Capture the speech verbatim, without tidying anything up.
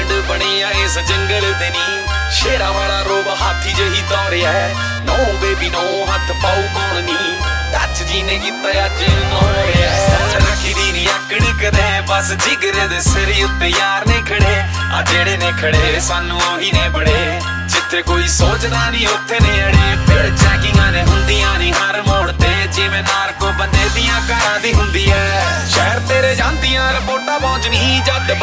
ਪਿੰਡ ਬਣਿਆ ਇਸ ਜੰਗਲ ਦੇ ਨੀ ਸ਼ੇਰਾਂ ਵਾਲਾ ਰੋਬ ਹਾਥੀ ਜਿਹੀ ਦੌੜਿਆ ਨੋ ਬੇਬੀ ਨੋ ਹੱਥ ਪਾਉ ਕੌਣ ਨੀ ਟੱਚ ਜੀ ਨੇ ਕੀਤਾ ਅੱਜ ਨੋੜਿਆ ਰੱਖੀ ਦੀ ਨੀ ਆਕੜ ਕਦੇ ਬਸ ਜਿਗਰੇ ਦੇ ਸਿਰ ਉੱਤੇ ਯਾਰ ਨੇ ਖੜੇ ਆ ਜਿਹੜੇ ਨੇ ਖੜੇ ਸਾਨੂੰ ਉਹੀ ਨੇ ਬੜੇ ਜਿੱਥੇ ਕੋਈ ਸੋਚਦਾ ਨਹੀਂ ਉੱਥੇ ਨੇ ਅੜੇ ਫਿਰ ਚੈਕਿੰਗਾਂ ਨੇ